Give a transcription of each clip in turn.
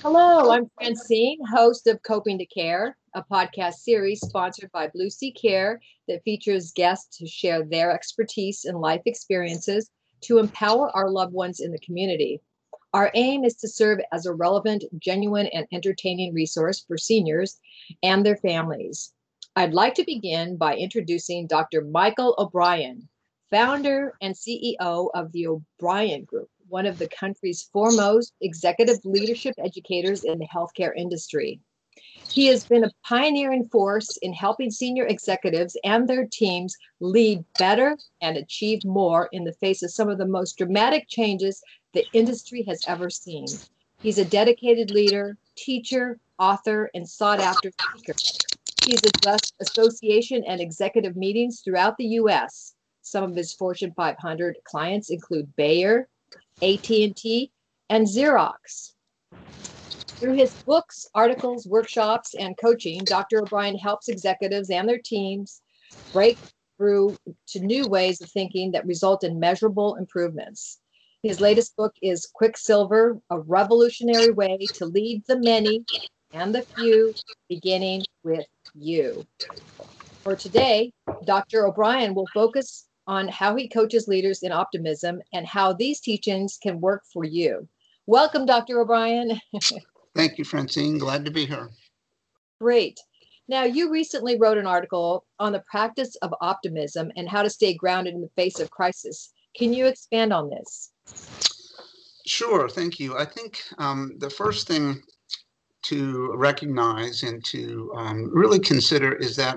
Hello, I'm Francine, host of Coping to Care, a podcast series sponsored by Blue Sea Care that features guests who share their expertise and life experiences to empower our loved ones in the community. Our aim is to serve as a relevant, genuine, and entertaining resource for seniors and their families. I'd like to begin by introducing Dr. Michael O'Brien, founder and CEO of the O'Brien Group, one of the country's foremost executive leadership educators in the healthcare industry. He has been a pioneering force in helping senior executives and their teams lead better and achieve more in the face of some of the most dramatic changes the industry has ever seen. He's a dedicated leader, teacher, author, and sought after speaker. He's addressed association and executive meetings throughout the U.S. Some of his Fortune 500 clients include Bayer, AT&T, and Xerox. Through his books, articles, workshops, and coaching, Dr. O'Brien helps executives and their teams break through to new ways of thinking that result in measurable improvements. His latest book is Quicksilver, a revolutionary way to lead the many and the few, beginning with you. For today, Dr. O'Brien will focus on how he coaches leaders in optimism and how these teachings can work for you. Welcome, Dr. O'Brien. Thank you, Francine. Glad to be here. Great. Now, you recently wrote an article on the practice of optimism and how to stay grounded in the face of crisis. Can you expand on this? Sure, thank you. I think the first thing to recognize and to really consider is that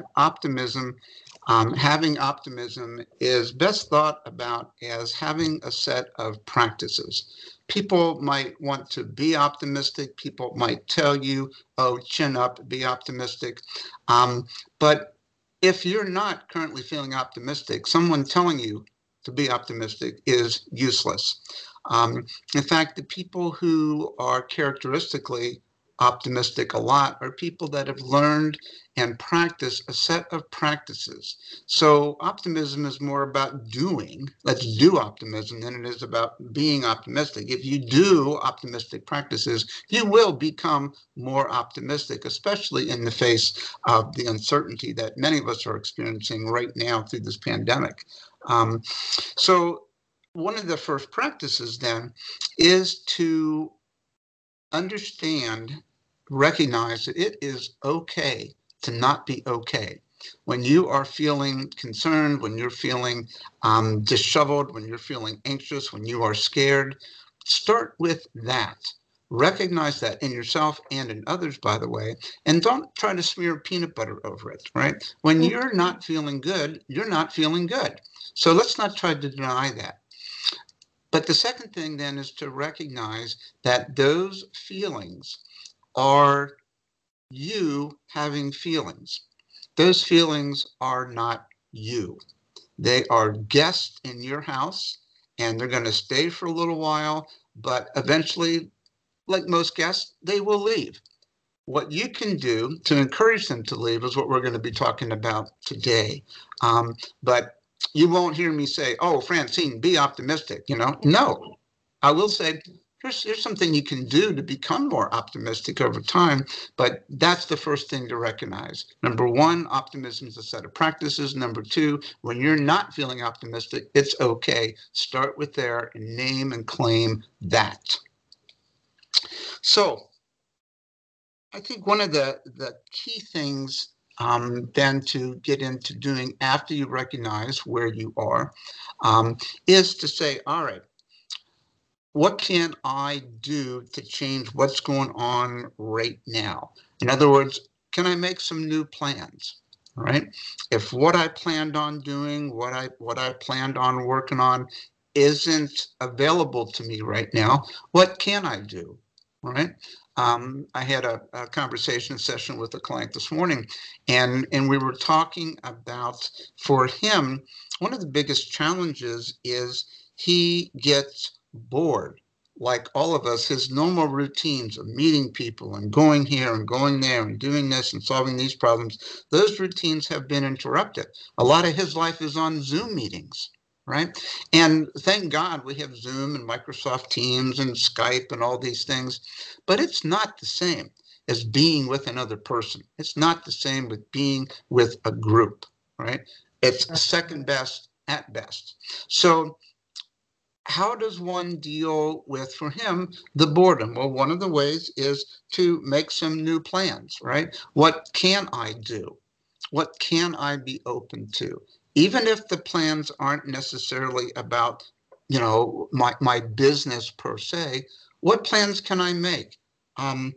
having optimism is best thought about as having a set of practices. People might want to be optimistic. People might tell you, oh, chin up, be optimistic. But if you're not currently feeling optimistic, someone telling you to be optimistic is useless. In fact, the people who are characteristically optimistic a lot are people that have learned and practiced a set of practices. So optimism is more about doing, let's do optimism, than it is about being optimistic. If you do optimistic practices, you will become more optimistic, especially in the face of the uncertainty that many of us are experiencing right now through this pandemic. So one of the first practices then is to understand, recognize that it is okay to not be okay. When you are feeling concerned, when you're feeling disheveled, when you're feeling anxious, when you are scared, start with that. Recognize that in yourself and in others, by the way, and don't try to smear peanut butter over it, right? When you're not feeling good, you're not feeling good. So let's not try to deny that. But the second thing then is to recognize that those feelings are you having feelings. Those feelings are not you. They are guests in your house, and they're going to stay for a little while, but eventually, like most guests, they will leave. What you can do to encourage them to leave is what we're going to be talking about today. But you won't hear me say, oh, Francine, be optimistic. No, I will say, here's something you can do to become more optimistic over time. But that's the first thing to recognize. Number one, optimism is a set of practices. Number two, when you're not feeling optimistic, it's okay. Start with there and name and claim that. So I think one of the key things then to get into doing after you recognize where you are is to say, all right, what can I do to change what's going on right now? In other words, can I make some new plans? Right? If what I planned on doing, what I planned on working on isn't available to me right now, what can I do? Right? I had a conversation session with a client this morning, and we were talking about, for him, one of the biggest challenges is he gets bored. Like all of us, his normal routines of meeting people and going here and going there and doing this and solving these problems, those routines have been interrupted. A lot of his life is on Zoom meetings. right? And thank God we have Zoom and Microsoft Teams and Skype and all these things, but it's not the same as being with another person. It's not the same with being with a group, right? It's second best at best. So how does one deal with, for him, the boredom? Well, one of the ways is to make some new plans, right? What can I do? What can I be open to? Even if the plans aren't necessarily about, my business per se, what plans can I make? Um,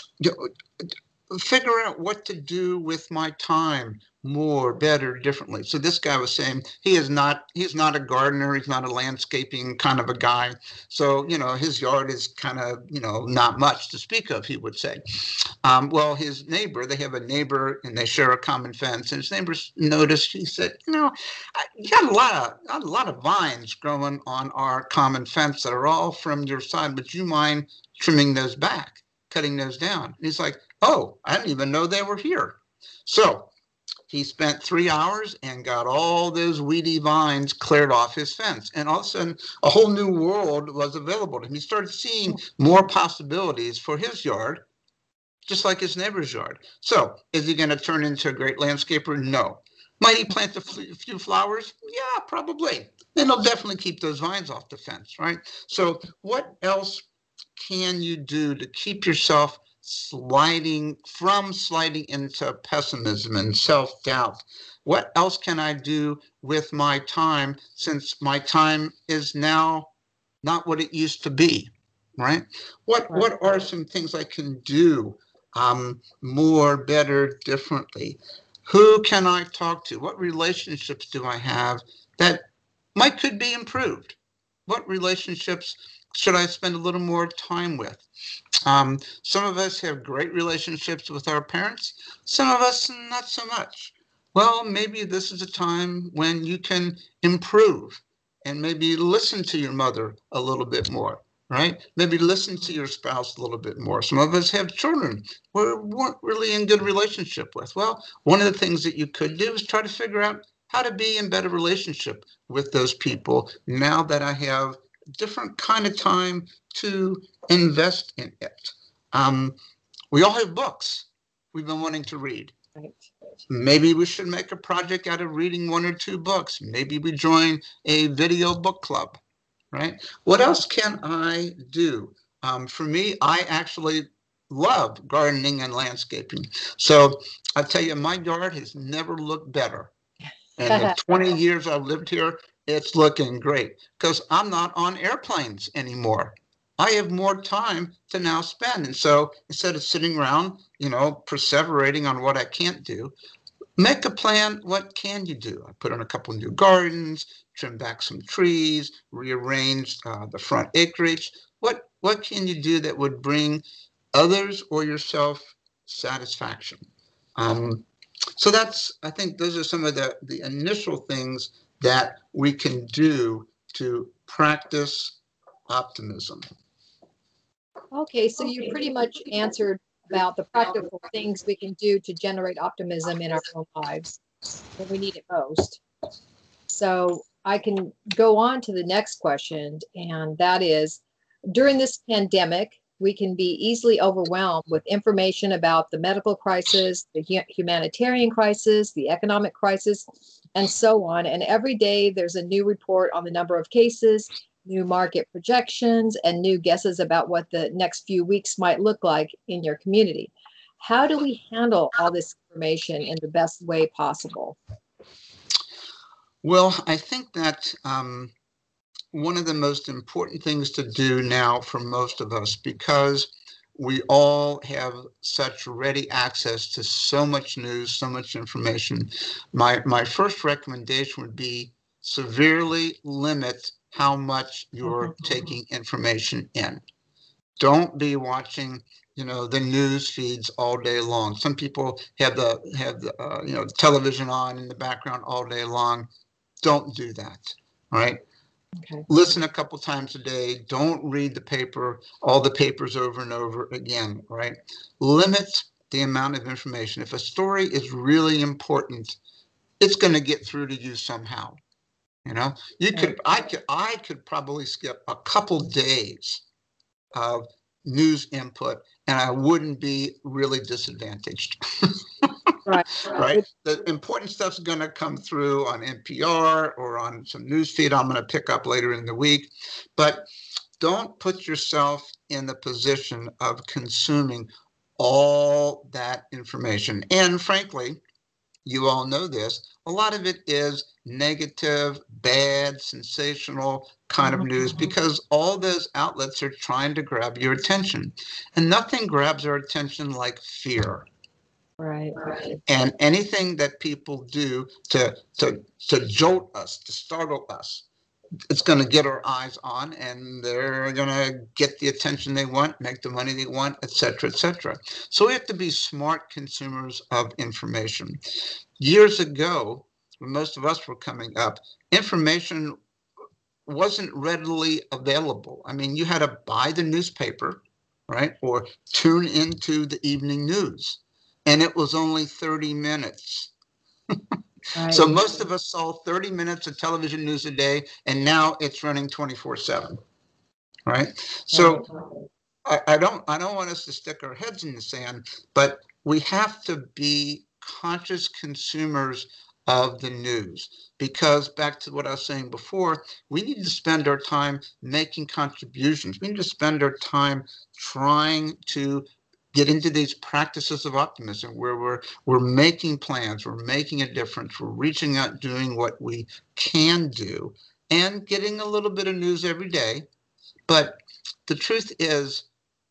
Figure out what to do with my time more, better, differently. So this guy was saying he's not a gardener, he's not a landscaping kind of a guy. So, his yard is kind of, not much to speak of, he would say. Well, his neighbor, they have a neighbor and they share a common fence. And his neighbor noticed, he said, you got a lot of vines growing on our common fence that are all from your side. Would you mind trimming those back, cutting those down? And he's like, oh, I didn't even know they were here. So he spent 3 hours and got all those weedy vines cleared off his fence. And all of a sudden, a whole new world was available to him. He started seeing more possibilities for his yard, just like his neighbor's yard. So is he going to turn into a great landscaper? No. Might he plant a few flowers? Yeah, probably. Then he'll definitely keep those vines off the fence, right? So what else can you do to keep yourself sliding into pessimism and self-doubt? What else can I do with my time, since my time is now not what it used to be, right? What are some things I can do more, better, differently? Who can I talk to? What relationships do I have that could be improved? What relationships should I spend a little more time with? Some of us have great relationships with our parents. Some of us not so much. Well, maybe this is a time when you can improve and maybe listen to your mother a little bit more, right? Maybe listen to your spouse a little bit more. Some of us have children we weren't really in good relationship with. Well, one of the things that you could do is try to figure out how to be in better relationship with those people now that I have different kind of time to invest in it. We all have books we've been wanting to read. Right. Maybe we should make a project out of reading 1 or 2 books. Maybe we join a video book club, right? What else can I do? For me, I actually love gardening and landscaping. So I tell you, my yard has never looked better. In the 20 years I've lived here, it's looking great because I'm not on airplanes anymore. I have more time to now spend. And so instead of sitting around, perseverating on what I can't do, make a plan. What can you do? I put in a couple new gardens, trim back some trees, rearrange the front acreage. What can you do that would bring others or yourself satisfaction? So I think those are some of the initial things that we can do to practice optimism. Okay, so you pretty much answered about the practical things we can do to generate optimism in our own lives when we need it most. So I can go on to the next question, and that is, during this pandemic, we can be easily overwhelmed with information about the medical crisis, the humanitarian crisis, the economic crisis, and so on. And every day there's a new report on the number of cases, new market projections, and new guesses about what the next few weeks might look like in your community. How do we handle all this information in the best way possible? Well, I think that one of the most important things to do now for most of us, because we all have such ready access to so much news, so much information, my first recommendation would be severely limit how much you're taking information in. Don't be watching, the news feeds all day long. Some people have the television on in the background all day long. Don't do that, right? Okay. Listen a couple times a day. Don't read all the papers over and over again, right? Limit the amount of information. If a story is really important, it's going to get through to you somehow. I could probably skip a couple days of news input and I wouldn't be really disadvantaged. Right. Right. The important stuff's going to come through on NPR or on some news feed I'm going to pick up later in the week. But don't put yourself in the position of consuming all that information. And frankly, you all know this, a lot of it is negative, bad, sensational kind of news because all those outlets are trying to grab your attention. And nothing grabs our attention like fear. Right. And anything that people do to jolt us, to startle us, it's going to get our eyes on, and they're going to get the attention they want, make the money they want, et cetera, et cetera. So we have to be smart consumers of information. Years ago, when most of us were coming up, information wasn't readily available. I mean, you had to buy the newspaper, right, or tune into the evening news, and it was only 30 minutes. Right. So most of us saw 30 minutes of television news a day, and now it's running 24/7, right? So I don't want us to stick our heads in the sand, but we have to be conscious consumers of the news, because back to what I was saying before, we need to spend our time making contributions. We need to spend our time trying to get into these practices of optimism where we're making plans, we're making a difference, we're reaching out, doing what we can do, and getting a little bit of news every day. But the truth is,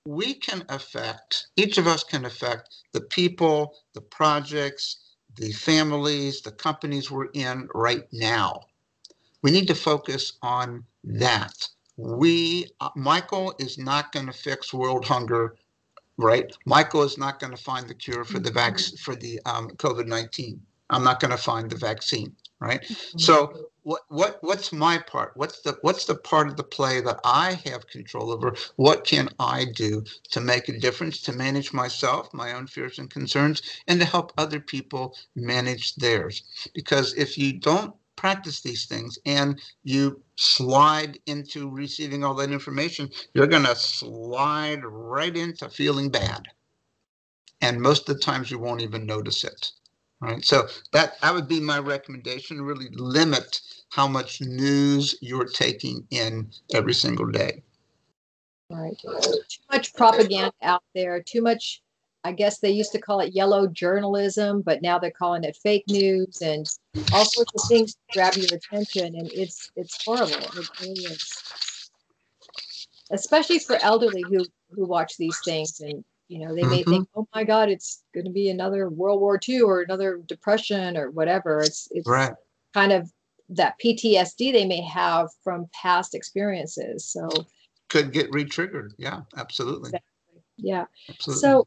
each of us can affect the people, the projects, the families, the companies we're in right now. We need to focus on that. Michael is not going to fix world hunger, right? Michael is not going to find the cure for the COVID-19. I'm not going to find the vaccine, right? So what's my part? What's the part of the play that I have control over? What can I do to make a difference, to manage myself, my own fears and concerns, and to help other people manage theirs? Because if you don't practice these things and you slide into receiving all that information, you're going to slide right into feeling bad. And most of the times you won't even notice it. Right? So that would be my recommendation: really limit how much news you're taking in every single day. Right. Too much propaganda out there, too much. I guess they used to call it yellow journalism, but now they're calling it fake news and all sorts of things to grab your attention. And it's horrible. It really is. Especially for elderly who watch these things, and they may think, oh my God, it's going to be another World War II or another depression or whatever. It's right. Kind of that PTSD they may have from past experiences. So could get re-triggered. Yeah, absolutely. Exactly. Yeah. Absolutely. So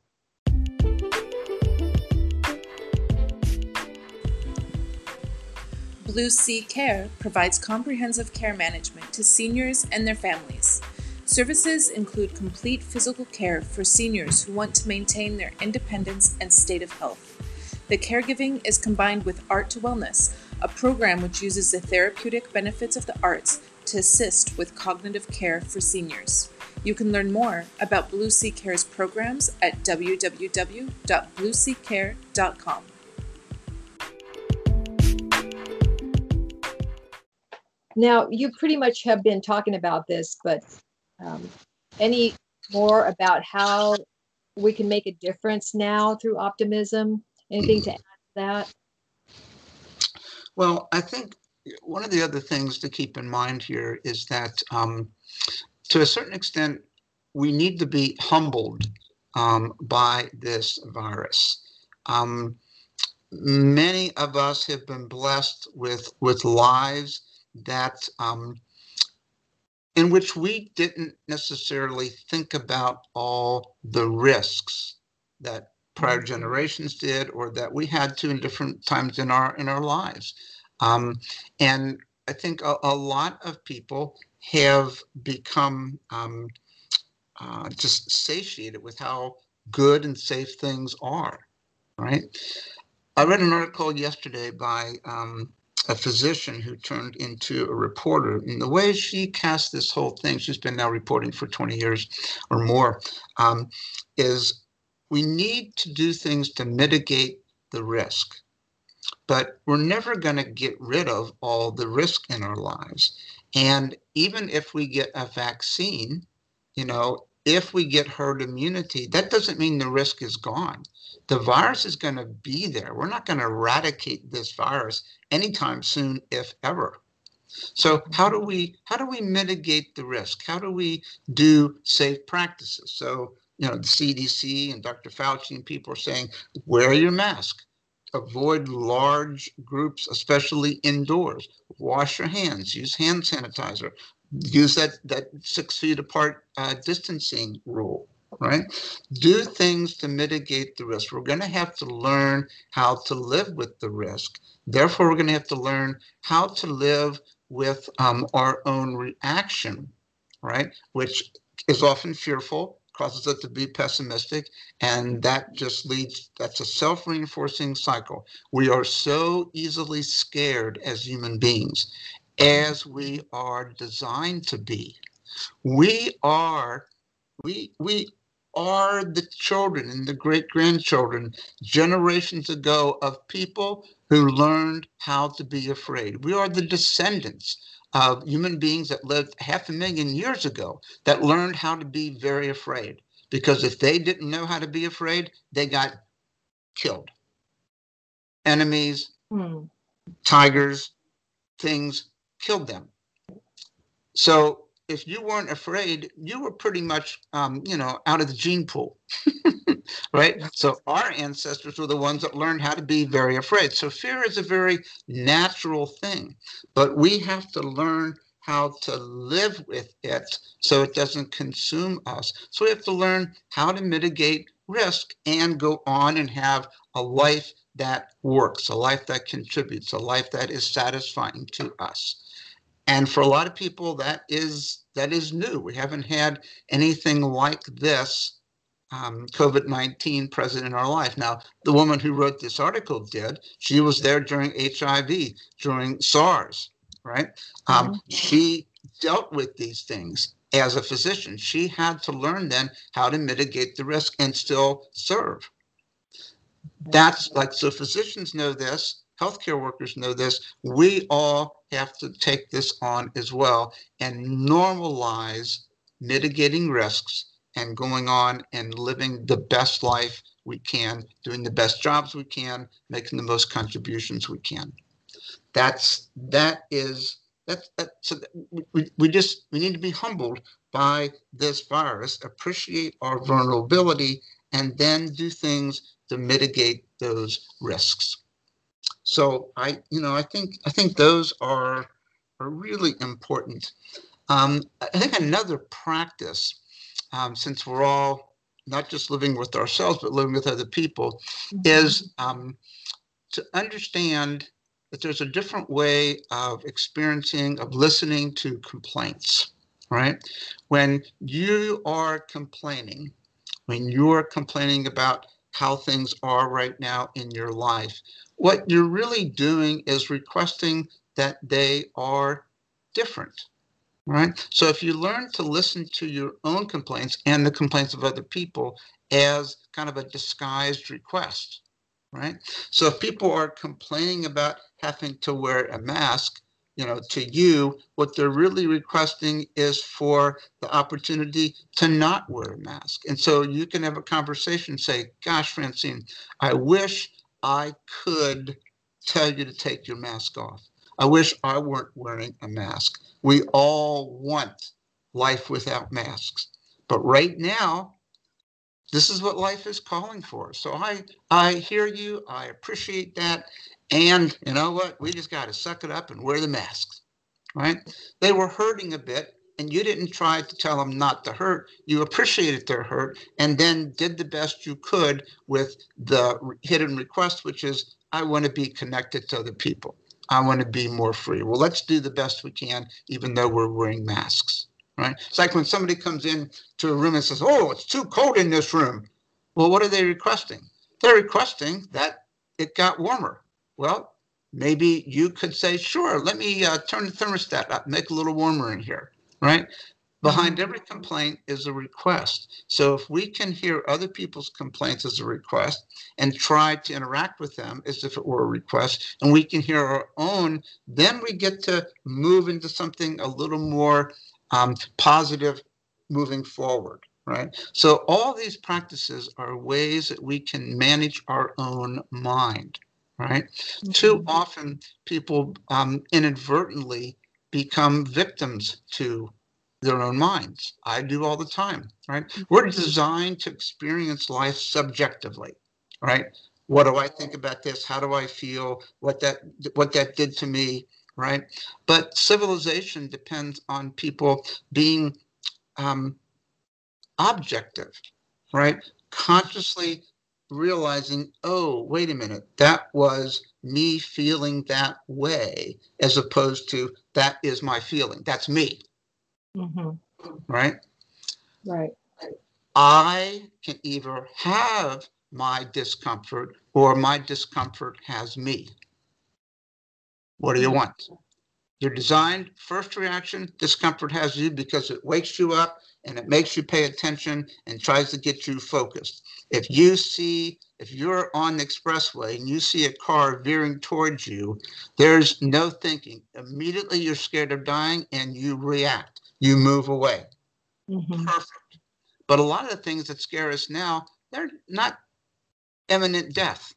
Blue Sea Care provides comprehensive care management to seniors and their families. Services include complete physical care for seniors who want to maintain their independence and state of health. The caregiving is combined with Art to Wellness, a program which uses the therapeutic benefits of the arts to assist with cognitive care for seniors. You can learn more about Blue Sea Care's programs at www.blueseacare.com. Now, you pretty much have been talking about this, but any more about how we can make a difference now through optimism? Anything to add to that? Well, I think one of the other things to keep in mind here is that to a certain extent, we need to be humbled by this virus. Many of us have been blessed with lives that in which we didn't necessarily think about all the risks that prior generations did, or that we had to in different times in our lives. And I think a lot of people have become just satiated with how good and safe things are, right? I read an article yesterday by a physician who turned into a reporter. And the way she cast this whole thing, she's been now reporting for 20 years or more, is we need to do things to mitigate the risk. But we're never going to get rid of all the risk in our lives. And even if we get a vaccine, if we get herd immunity, that doesn't mean the risk is gone. The virus is going to be there. We're not going to eradicate this virus anytime soon, if ever. So how do we mitigate the risk? How do we do safe practices? So, the CDC and Dr. Fauci and people are saying, wear your mask. Avoid large groups, especially indoors. Wash your hands. Use hand sanitizer. Use that 6 feet apart distancing rule, right? Do things to mitigate the risk. We're going to have to learn how to live with the risk. Therefore, we're going to have to learn how to live with our own reaction, right? Which is often fearful, causes us to be pessimistic, and that's a self-reinforcing cycle. We are so easily scared as human beings, as we are designed to be. We are the children and the great-grandchildren generations ago of people who learned how to be afraid. We are the descendants of human beings that lived 500,000 years ago that learned how to be very afraid. Because if they didn't know how to be afraid, they got killed. Enemies, tigers, things killed them. So if you weren't afraid, you were pretty much, out of the gene pool, right? So our ancestors were the ones that learned how to be very afraid. So fear is a very natural thing, but we have to learn how to live with it so it doesn't consume us. So we have to learn how to mitigate risk and go on and have a life that works, a life that contributes, a life that is satisfying to us. And for a lot of people, that is new. We haven't had anything like this COVID-19 present in our life. Now, the woman who wrote this article did. She was there during HIV, during SARS, right? She dealt with these things as a physician. She had to learn then how to mitigate the risk and still serve. So physicians know this, healthcare workers know this. We all have to take this on as well and normalize mitigating risks and going on and living the best life we can, doing the best jobs we can, making the most contributions we can. We need to be humbled by this virus, appreciate our vulnerability, and then do things to mitigate those risks. So I think those are really important. I think another practice, since we're all not just living with ourselves but living with other people, is to understand that there's a different way of listening to complaints, right? When you are complaining about how things are right now in your life, what you're really doing is requesting that they are different, right? So if you learn to listen to your own complaints and the complaints of other people as kind of a disguised request, right? So if people are complaining about having to wear a mask, to you, what they're really requesting is for the opportunity to not wear a mask. And so you can have a conversation, say, gosh, Francine, I wish I could tell you to take your mask off. I wish I weren't wearing a mask. We all want life without masks. But right now, this is what life is calling for. So I hear you. I appreciate that. And you know what? We just got to suck it up and wear the masks, right? They were hurting a bit, and you didn't try to tell them not to hurt. You appreciated their hurt and then did the best you could with the hidden request, which is, I want to be connected to other people. I want to be more free. Well, let's do the best we can, even though we're wearing masks, right? It's like when somebody comes in to a room and says, oh, it's too cold in this room. Well, what are they requesting? They're requesting that it got warmer. Well, Maybe you could say, sure, let me turn the thermostat up, make a little warmer in here, right? Behind every complaint is a request. So if we can hear other people's complaints as a request and try to interact with them as if it were a request, and we can hear our own, then we get to move into something a little more positive moving forward, right? So all these practices are ways that we can manage our own mind, right? Mm-hmm. Too often people inadvertently become victims to their own minds. I do all the time, right? We're designed to experience life subjectively, right? What do I think about this? How do I feel? What that did to me, right? But civilization depends on people being objective, right? Consciously realizing, oh, wait a minute, that was me feeling that way, as opposed to that is my feeling. That's me. Mm-hmm. Right? Right. I can either have my discomfort or my discomfort has me. What do you want? You're designed, first reaction, discomfort has you because it wakes you up and it makes you pay attention and tries to get you focused. If you're on the expressway and you see a car veering towards you, there's no thinking. Immediately you're scared of dying and you react. You move away. Mm-hmm. Perfect. But a lot of the things that scare us now, they're not imminent death,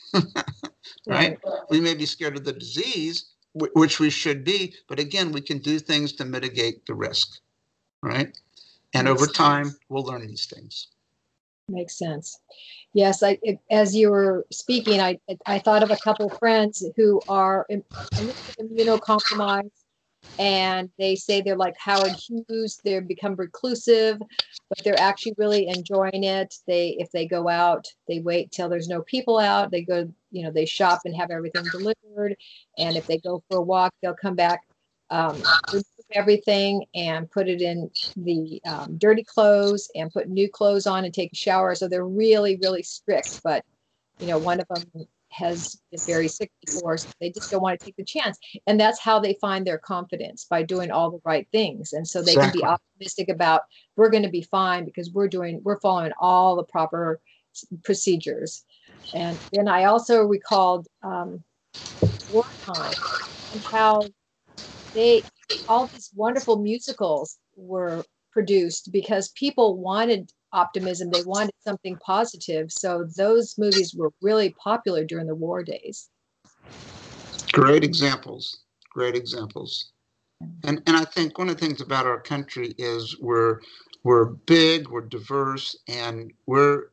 right? We may be scared of the disease, which we should be, but again, we can do things to mitigate the risk, right? And over time, we'll learn these things. Makes sense. Yes, as you were speaking, I thought of a couple of friends who are immunocompromised, and they say they're like Howard Hughes. They become reclusive, but they're actually really enjoying it. If they go out, they wait till there's no people out. They go, they shop and have everything delivered. And if they go for a walk, they'll come back, remove everything and put it in the dirty clothes and put new clothes on and take a shower. So they're really, really strict. But, one of them has been very sick before, so they just don't want to take the chance. And that's how they find their confidence, by doing all the right things. And so they can be optimistic about, we're going to be fine because we're following all the proper procedures. And then I also recalled wartime and how all these wonderful musicals were produced because people wanted optimism. They wanted something positive. So those movies were really popular during the war days. Great examples. And I think one of the things about our country is we're big, we're diverse, and we're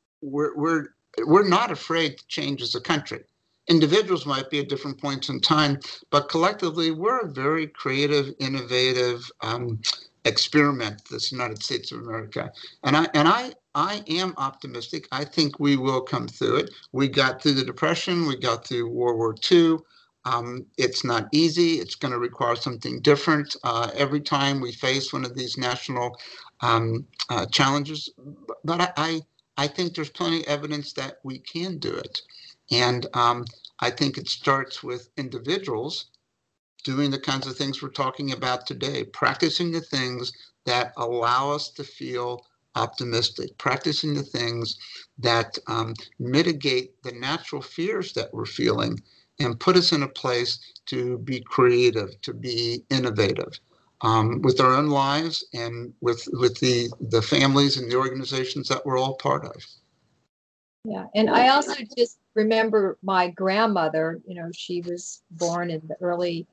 not afraid to change as a country. Individuals might be at different points in time, but collectively we're a very creative, innovative experiment, this United States of America. And I am optimistic. I think we will come through it. We got through the Depression. We got through World War II. It's not easy. It's going to require something different every time we face one of these national challenges. But I think there's plenty of evidence that we can do it. And I think it starts with individuals doing the kinds of things we're talking about today, practicing the things that allow us to feel optimistic, practicing the things that mitigate the natural fears that we're feeling and put us in a place to be creative, to be innovative with our own lives and with the families and the organizations that we're all part of. Yeah. And I also just remember my grandmother, she was born in the early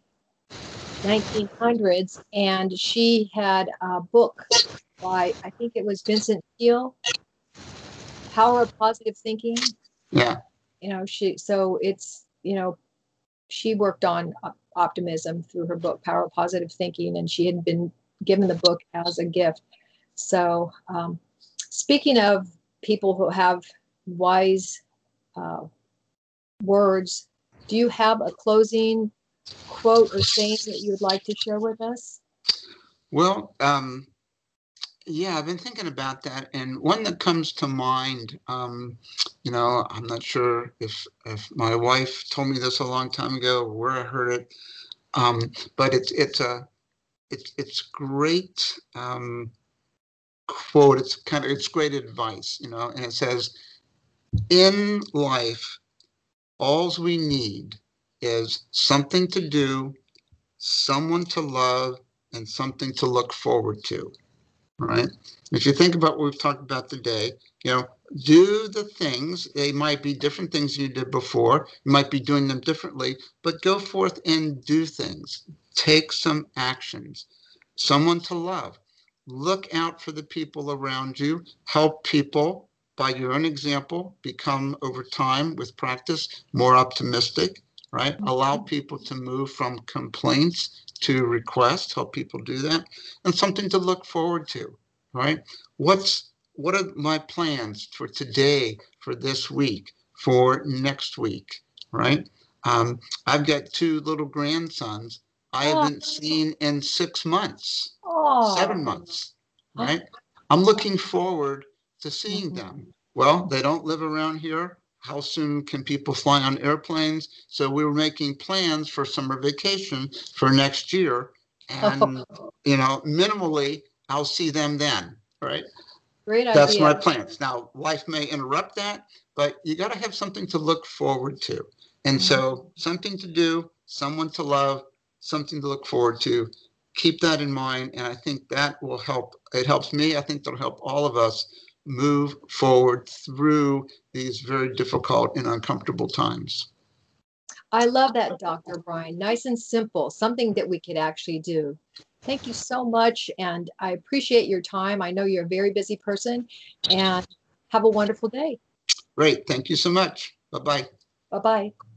1900s, and she had a book by, I think it was Vincent Peale, Power of Positive Thinking. Yeah. She worked on optimism through her book, Power of Positive Thinking, and she had been given the book as a gift. So speaking of people who have wise words, do you have a closing quote or saying that you would like to share with us? Well, Yeah, I've been thinking about that, and one that comes to mind, I'm not sure if my wife told me this a long time ago or where I heard it, but it's great quote. It's great advice, and it says, in life, alls we need is something to do, someone to love, and something to look forward to. Right? If you think about what we've talked about today, do the things. They might be different things you did before. You might be doing them differently, but go forth and do things. Take some actions. Someone to love. Look out for the people around you. Help people by your own example become, over time, with practice, more optimistic, right? Allow people to move from complaints to requests. Help people do that. And something to look forward to, right? What are my plans for today, for this week, for next week, right? I've got 2 little grandsons I haven't seen in 6 months, 7 months, right? I'm looking forward to seeing them. Well, they don't live around here. How soon can people fly on airplanes? So we were making plans for summer vacation for next year. And, minimally, I'll see them then, right? Great That's idea. my plans. Now, life may interrupt that, but you got to have something to look forward to. And so something to do, someone to love, something to look forward to. Keep that in mind. And I think that will help. It helps me. I think that'll help all of us move forward through these very difficult and uncomfortable times. I love that, Dr. Brian. Nice and simple, something that we could actually do. Thank you so much. And I appreciate your time. I know you're a very busy person, and have a wonderful day. Great. Thank you so much. Bye-bye. Bye-bye.